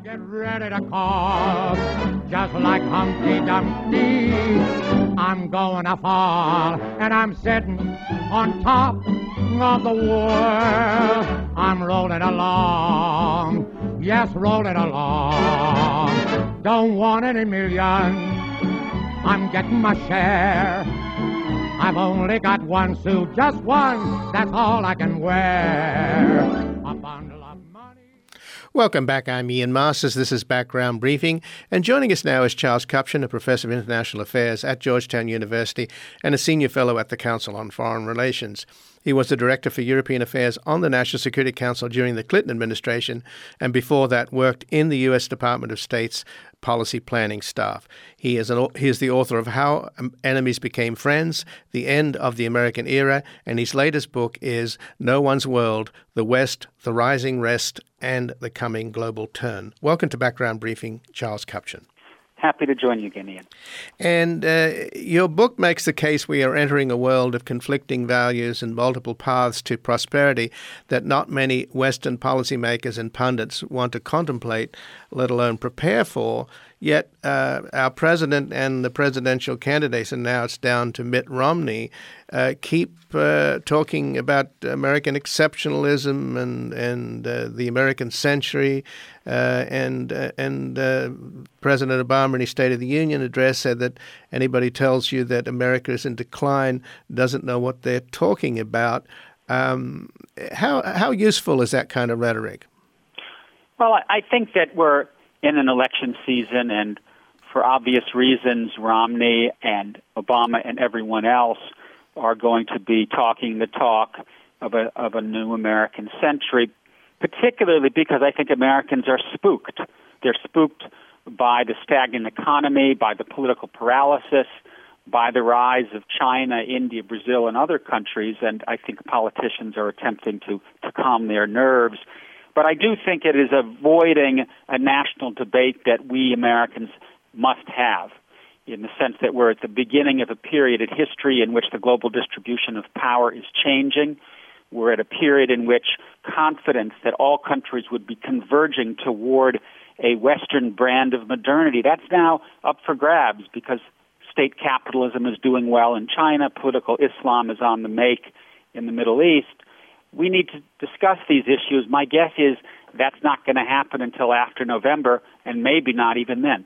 Get ready to call, just like Humpty Dumpty. I'm going to fall, and I'm sitting on top of the world. I'm rolling along, yes, rolling along. Don't want any millions, I'm getting my share. I've only got one suit, just one, that's all I can wear. A bundle of money. Welcome back. I'm Ian Masters. This is Background Briefing. And joining us now is Charles Kupchan, a professor of international affairs at Georgetown University and a senior fellow at the Council on Foreign Relations. He was the Director for European Affairs on the National Security Council during the Clinton administration, and before that worked in the U.S. Department of State's policy planning staff. He is the author of How Enemies Became Friends, The End of the American Era, and his latest book is No One's World, The West, The Rising Rest, and the Coming Global Turn. Welcome to Background Briefing, Charles Kupchan. Happy to join you again, Ian. And your book makes the case we are entering a world of conflicting values and multiple paths to prosperity that not many Western policymakers and pundits want to contemplate, let alone prepare for. Yet our president and the presidential candidates, and now it's down to Mitt Romney, keep talking about American exceptionalism and the American century. And President Obama in his State of the Union address said that anybody tells you that America is in decline doesn't know what they're talking about. How useful is that kind of rhetoric? Well, I think that we're in an election season, and for obvious reasons, Romney and Obama and everyone else are going to be talking the talk of a new American century, particularly because I think Americans are spooked. They're spooked by the stagnant economy, by the political paralysis, by the rise of China, India, Brazil, and other countries, and I think politicians are attempting to calm their nerves. But I do think it is avoiding a national debate that we Americans must have, in the sense that we're at the beginning of a period in history in which the global distribution of power is changing. We're at a period in which confidence that all countries would be converging toward a Western brand of modernity, that's now up for grabs because state capitalism is doing well in China, political Islam is on the make in the Middle East. We need to discuss these issues. My guess is that's not going to happen until after November, and maybe not even then.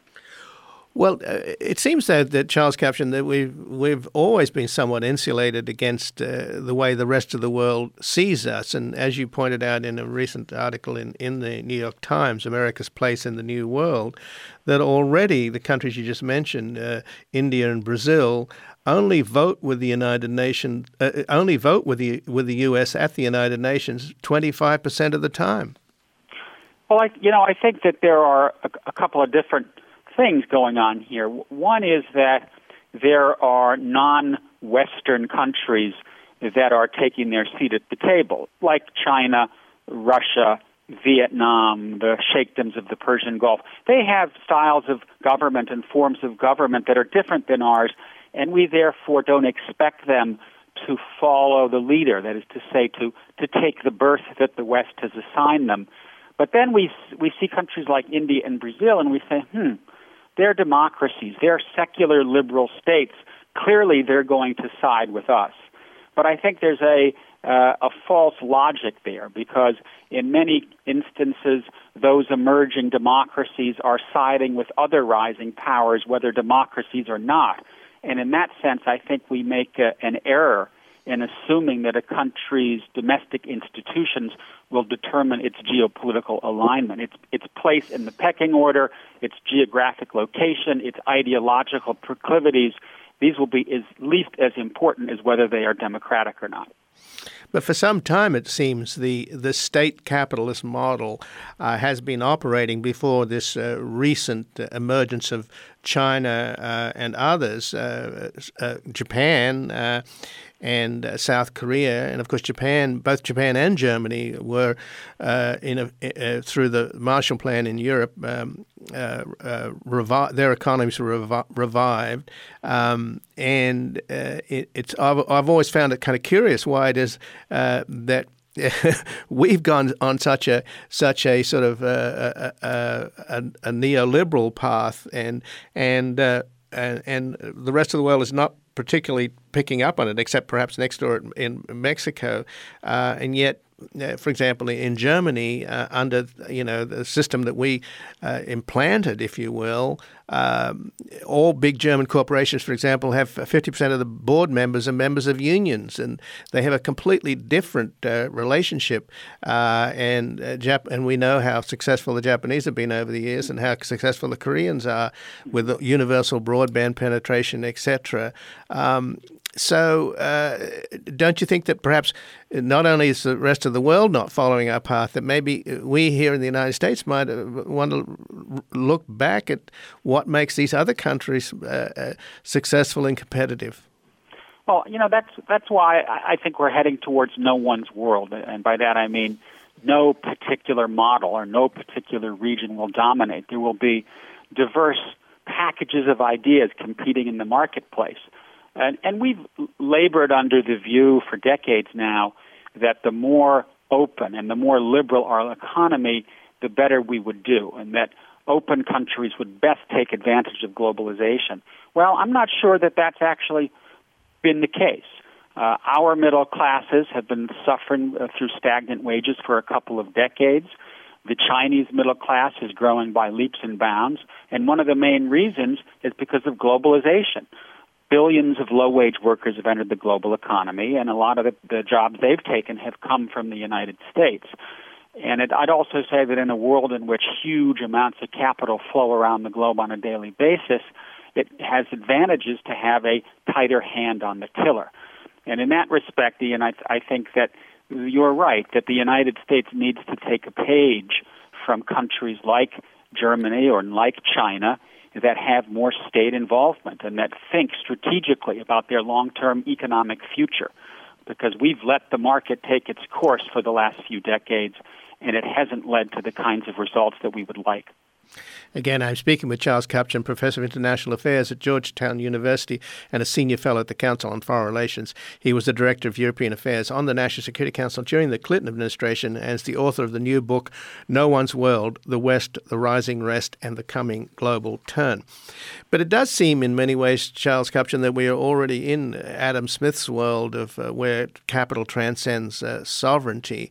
Well, it seems that Charles Kupchan, that we've always been somewhat insulated against the way the rest of the world sees us. And as you pointed out in a recent article in the New York Times, America's Place in the New World, that already the countries you just mentioned, India and Brazil, only vote with the United Nations, only vote with the U.S. at the United Nations 25% of the time. Well, I think that there are a couple of different things going on here. One is that there are non-Western countries that are taking their seat at the table, like China, Russia, Vietnam, the sheikdoms of the Persian Gulf. They have styles of government and forms of government that are different than ours, and we therefore don't expect them to follow the leader, that is to say, to take the berth that the West has assigned them. But then we see countries like India and Brazil, and we say, they're democracies, they're secular liberal states. Clearly, they're going to side with us. But I think there's a false logic there, because in many instances, those emerging democracies are siding with other rising powers, whether democracies or not. And in that sense, I think we make an error in assuming that a country's domestic institutions will determine its geopolitical alignment, its place in the pecking order, its geographic location, its ideological proclivities. These will be at least as important as whether they are democratic or not. But for some time, it seems, the state capitalist model has been operating before this recent emergence of China and others, Japan and South Korea, and of course both Japan and Germany were through the Marshall Plan in Europe, their economies were revived, and I've always found it kind of curious why it is that we've gone on such a sort of a neoliberal path, and the rest of the world is not particularly picking up on it, except perhaps next door in Mexico, and yet. For example, in Germany, under the system that we implanted, if you will, all big German corporations, for example, have 50% of the board members are members of unions, and they have a completely different relationship. And we know how successful the Japanese have been over the years, and how successful the Koreans are with universal broadband penetration, etc. So don't you think that perhaps not only is the rest of the world not following our path, that maybe we here in the United States might want to look back at what makes these other countries successful and competitive? Well, that's why I think we're heading towards no one's world. And by that I mean no particular model or no particular region will dominate. There will be diverse packages of ideas competing in the marketplace. And we've labored under the view for decades now that the more open and the more liberal our economy, the better we would do, and that open countries would best take advantage of globalization. Well, I'm not sure that that's actually been the case. Our middle classes have been suffering through stagnant wages for a couple of decades. The Chinese middle class is growing by leaps and bounds, and one of the main reasons is because of globalization. Billions of low-wage workers have entered the global economy, and a lot of the jobs they've taken have come from the United States. And I'd also say that in a world in which huge amounts of capital flow around the globe on a daily basis, it has advantages to have a tighter hand on the tiller. And in that respect, Ian, I think that you're right, that the United States needs to take a page from countries like Germany or like China that have more state involvement and that think strategically about their long-term economic future, because we've let the market take its course for the last few decades, and it hasn't led to the kinds of results that we would like. Again, I'm speaking with Charles Kupchan, Professor of International Affairs at Georgetown University and a Senior Fellow at the Council on Foreign Relations. He was the Director of European Affairs on the National Security Council during the Clinton administration and is the author of the new book, No One's World, The West, the Rising Rest and the Coming Global Turn. But it does seem in many ways, Charles Kupchan, that we are already in Adam Smith's world of where capital transcends sovereignty.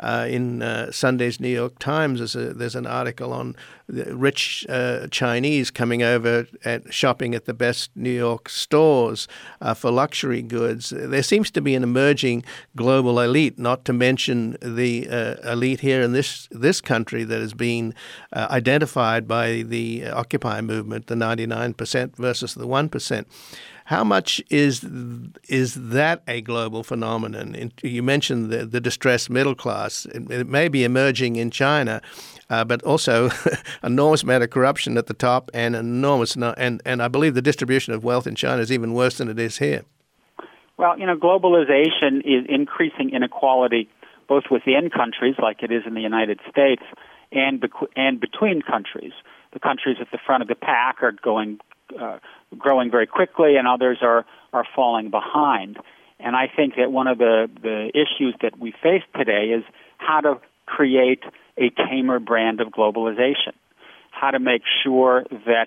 In Sunday's New York Times, there's an article on rich Chinese coming over and shopping at the best New York stores for luxury goods. There seems to be an emerging global elite, not to mention the elite here in this country that has been identified by the Occupy movement, the 99% versus the 1%. How much is that a global phenomenon? You mentioned the distressed middle class. It may be emerging in China, but also enormous amount of corruption at the top and I believe the distribution of wealth in China is even worse than it is here. Well, globalization is increasing inequality both within countries, like it is in the United States, and between countries. The countries at the front of the pack are growing very quickly, and others are falling behind. And I think that one of the issues that we face today is how to create a tamer brand of globalization, how to make sure that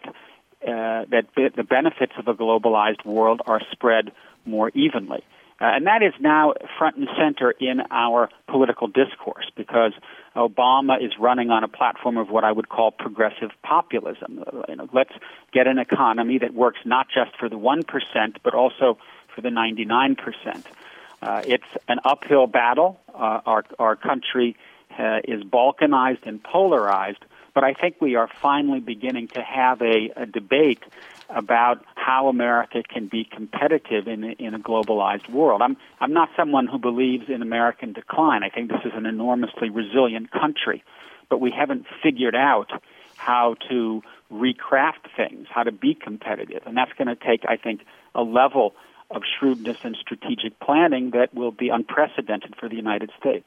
the benefits of a globalized world are spread more evenly. And that is now front and center in our political discourse, because Obama is running on a platform of what I would call progressive populism. Let's get an economy that works not just for the 1%, but also for the 99%. It's an uphill battle. Our country is balkanized and polarized, but I think we are finally beginning to have a debate about how America can be competitive in a globalized world. I'm not someone who believes in American decline. I think this is an enormously resilient country, but we haven't figured out how to recraft things, how to be competitive, and that's going to take, I think, a level of shrewdness and strategic planning that will be unprecedented for the United States.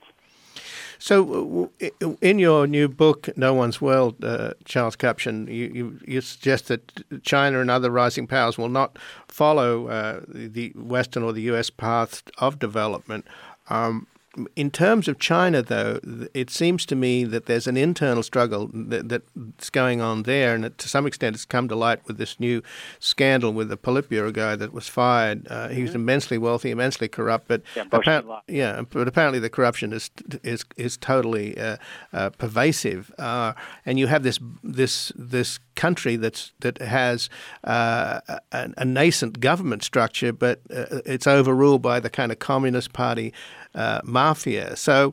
So in your new book, No One's World, Charles Kupchan, you suggest that China and other rising powers will not follow the Western or the U.S. path of development. in terms of China, though, it seems to me that there's an internal struggle that's going on there, and to some extent it's come to light with this new scandal with the Politburo guy that was fired. He was immensely wealthy, immensely corrupt, but apparently the corruption is totally pervasive, and you have this country that has a nascent government structure, but it's overruled by the kind of Communist Party mafia. So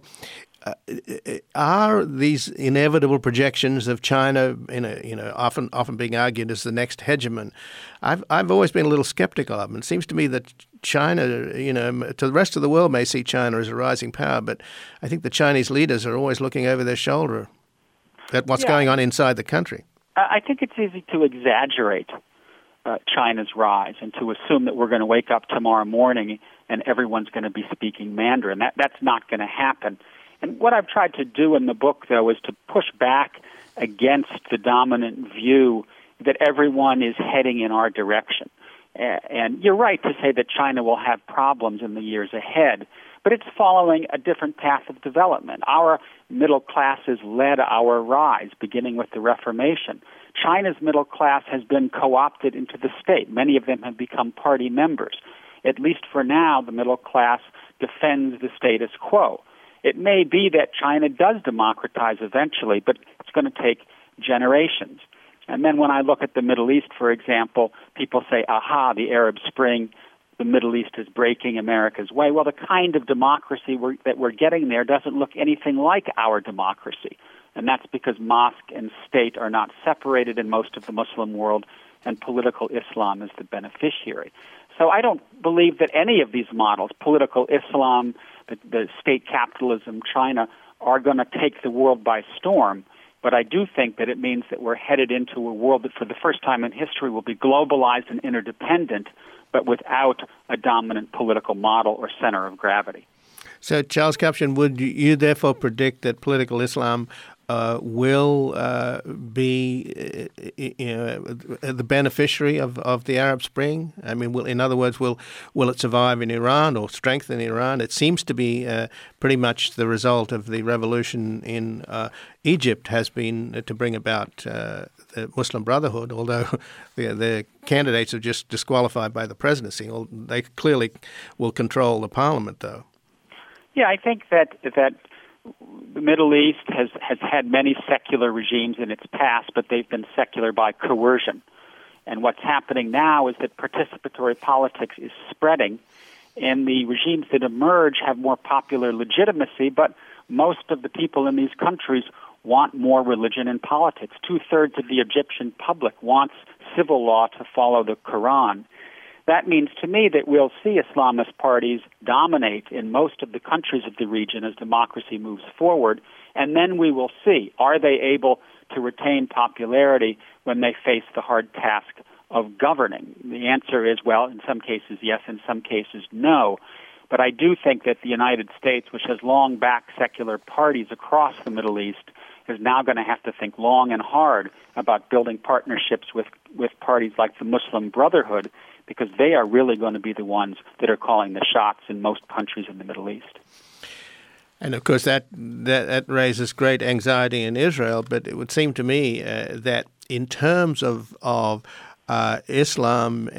are these inevitable projections of China, often being argued as the next hegemon? I've always been a little skeptical of them. It seems to me that China, to the rest of the world may see China as a rising power, but I think the Chinese leaders are always looking over their shoulder at what's going on inside the country. I think it's easy to exaggerate China's rise and to assume that we're going to wake up tomorrow morning and everyone's going to be speaking Mandarin. That's not going to happen. And what I've tried to do in the book, though, is to push back against the dominant view that everyone is heading in our direction. And you're right to say that China will have problems in the years ahead, but it's following a different path of development. Our middle classes led our rise, beginning with the Reformation. China's middle class has been co-opted into the state. Many of them have become party members. At least for now, the middle class defends the status quo. It may be that China does democratize eventually, but it's going to take generations. And then when I look at the Middle East, for example, people say, aha, the Arab Spring, the Middle East is breaking America's way. Well, the kind of democracy that we're getting there doesn't look anything like our democracy. And that's because mosque and state are not separated in most of the Muslim world, and political Islam is the beneficiary. So I don't believe that any of these models, political Islam, the state capitalism, China, are going to take the world by storm. But I do think that it means that we're headed into a world that for the first time in history will be globalized and interdependent, but without a dominant political model or center of gravity. So, Charles Kupchan, would you therefore predict that political Islam will be the beneficiary of the Arab Spring? I mean, in other words, will it survive in Iran or strengthen Iran? It seems to be pretty much the result of the revolution in Egypt has been to bring about the Muslim Brotherhood, although the candidates are just disqualified by the presidency. They clearly will control the parliament, though. Yeah, I think that the Middle East has had many secular regimes in its past, but they've been secular by coercion. And what's happening now is that participatory politics is spreading, and the regimes that emerge have more popular legitimacy, but most of the people in these countries want more religion in politics. 2/3 of the Egyptian public wants civil law to follow the Quran. That means to me that we'll see Islamist parties dominate in most of the countries of the region as democracy moves forward, and then we will see, are they able to retain popularity when they face the hard task of governing? The answer is, well, in some cases yes, in some cases no. But I do think that the United States, which has long backed secular parties across the Middle East, is now going to have to think long and hard about building partnerships with parties like the Muslim Brotherhood, because they are really going to be the ones that are calling the shots in most countries in the Middle East. And of course, that raises great anxiety in Israel. But it would seem to me that in terms of Islam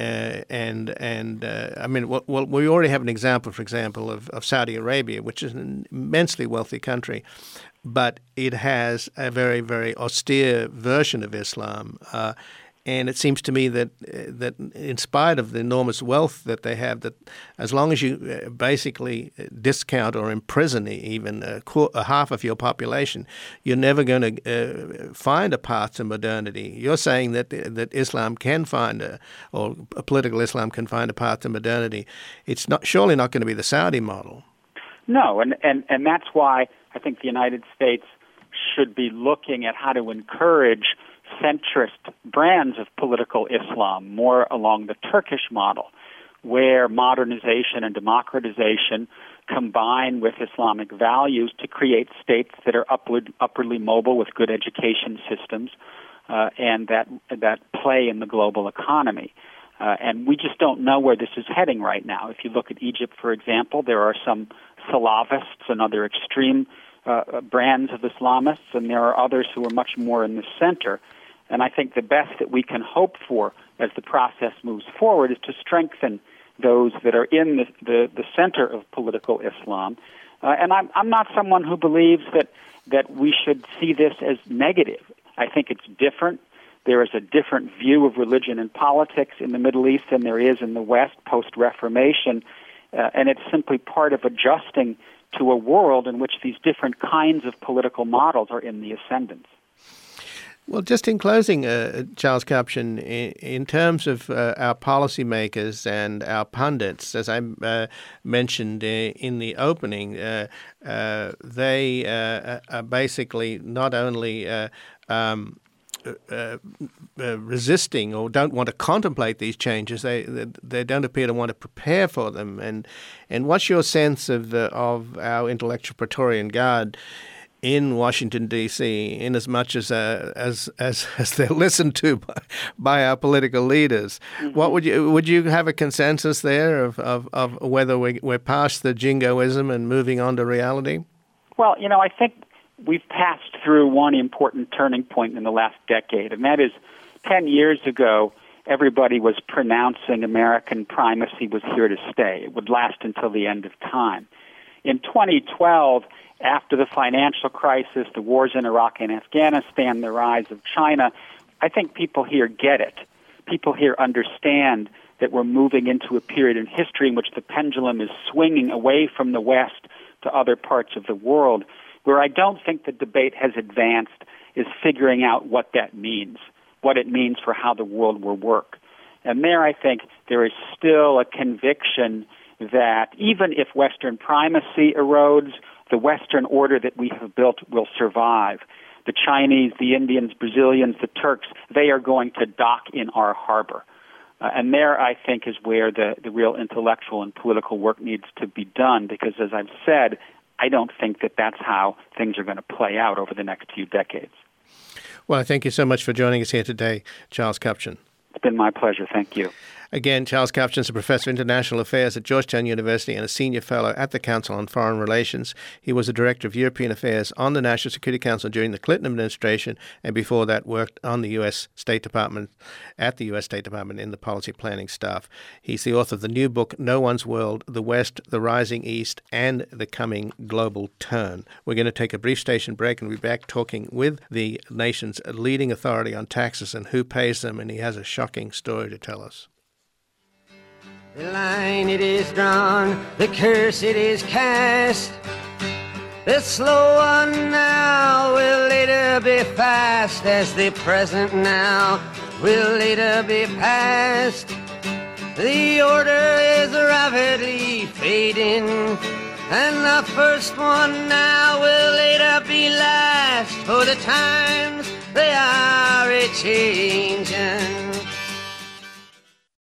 I mean, well, we already have an example, for example, of Saudi Arabia, which is an immensely wealthy country, but it has a very, very austere version of Islam. And it seems to me that in spite of the enormous wealth that they have, that as long as you basically discount or imprison even a half of your population, you're never going to find a path to modernity. You're saying that Islam can find or political Islam can find a path to modernity. It's surely not going to be the Saudi model. No, and that's why I think the United States should be looking at how to encourage centrist brands of political Islam, more along the Turkish model, where modernization and democratization combine with Islamic values to create states that are upwardly mobile with good education systems and that play in the global economy. And we just don't know where this is heading right now. If you look at Egypt, for example, there are some Salafists and other extreme brands of Islamists, and there are others who are much more in the center. And I think the best that we can hope for as the process moves forward is to strengthen those that are in the center of political Islam. And I'm not someone who believes that we should see this as negative. I think it's different. There is a different view of religion and politics in the Middle East than there is in the West post-Reformation, and it's simply part of adjusting to a world in which these different kinds of political models are in the ascendance. Well, just in closing, Charles Kupchan, in terms of our policymakers and our pundits, as I mentioned in the opening, they are basically not only resisting or don't want to contemplate these changes. They don't appear to want to prepare for them. And what's your sense of our intellectual Praetorian Guard in Washington, D.C., in as much as they're listened to by our political leaders? Mm-hmm. What would you have a consensus there of whether we're past the jingoism and moving on to reality? Well, I think we've passed through one important turning point in the last decade, and that is 10 years ago, everybody was pronouncing American primacy was here to stay. It would last until the end of time. In 2012, after the financial crisis, the wars in Iraq and Afghanistan, the rise of China, I think people here get it. People here understand that we're moving into a period in history in which the pendulum is swinging away from the West to other parts of the world. Where I don't think the debate has advanced is figuring out what that means, what it means for how the world will work. And there I think there is still a conviction that even if Western primacy erodes, the Western order that we have built will survive. The Chinese, the Indians, Brazilians, the Turks, they are going to dock in our harbor. And there, I think, is where the real intellectual and political work needs to be done, because, as I've said, I don't think that that's how things are going to play out over the next few decades. Well, thank you so much for joining us here today, Charles Kupchan. It's been my pleasure. Thank you. Again, Charles Kupchan is a professor of international affairs at Georgetown University and a senior fellow at the Council on Foreign Relations. He was a director of European affairs on the National Security Council during the Clinton administration, and before that worked on the U.S. State Department, at the U.S. State Department in the policy planning staff. He's the author of the new book, No One's World, The West, the Rising East, and the Coming Global Turn. We're going to take a brief station break and we'll be back talking with the nation's leading authority on taxes and who pays them, and he has a shocking story to tell us. The line it is drawn, the curse it is cast. The slow one now will later be fast, as the present now will later be past. The order is rapidly fading, and the first one now will later be last, for the times they are a-changin'.